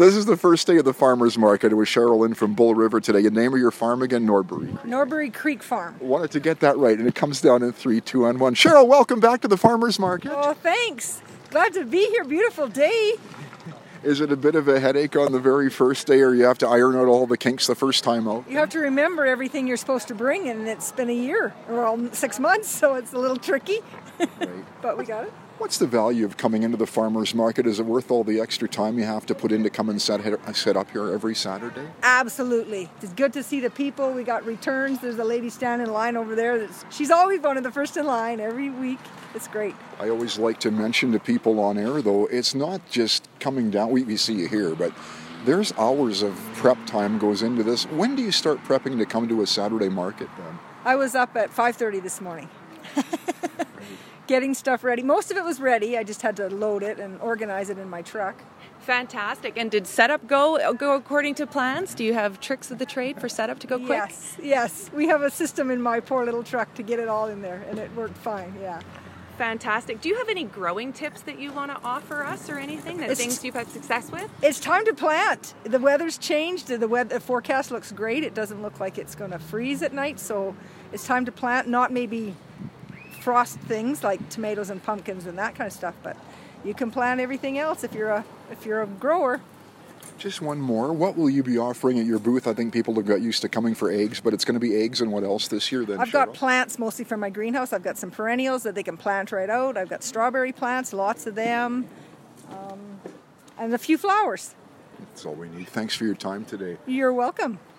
This is the first day of the farmers market. It was Cheryl in from Bull River today. The name of your farm again? Norbury Creek. Norbury Creek Farm. Wanted to get that right, and it comes down in 3, 2, and 1. Cheryl, welcome back to the farmers market. Oh, thanks. Glad to be here. Beautiful day. Is it a bit of a headache on the very first day, or you have to iron out all the kinks the first time out? You have to remember everything you're supposed to bring, and it's been a year, or 6 months, so it's a little tricky. Right. But we got it. What's the value of coming into the farmers market? Is it worth all the extra time you have to put in to come and set up here every Saturday? Absolutely. It's good to see the people. We got returns. There's a lady standing in line over there. She's always one of the first in line every week. It's great. I always like to mention to people on air, though, it's not just coming down. We see you here, but there's hours of prep time goes into this. When do you start prepping to come to a Saturday market then? I was up at 5:30 this morning. Getting stuff ready. Most of it was ready. I just had to load it and organize it in my truck. Fantastic. And did setup go according to plans? Do you have tricks of the trade for setup to go quick? Yes. We have a system in my poor little truck to get it all in there, and it worked fine, yeah. Fantastic. Do you have any growing tips that you want to offer us or anything, things you've had success with? It's time to plant. The weather's changed. The forecast looks great. It doesn't look like it's going to freeze at night, so it's time to plant, not maybe frost things like tomatoes and pumpkins and that kind of stuff, but you can plant everything else if you're a grower. Just one more. What will you be offering at your booth? I think people have got used to coming for eggs, but it's going to be eggs and what else this year then, I've Cheryl? got plants mostly from my greenhouse. I've got some perennials that they can plant right out. I've got strawberry plants, lots of them, and a few flowers. That's all we need. Thanks for your time today. You're welcome.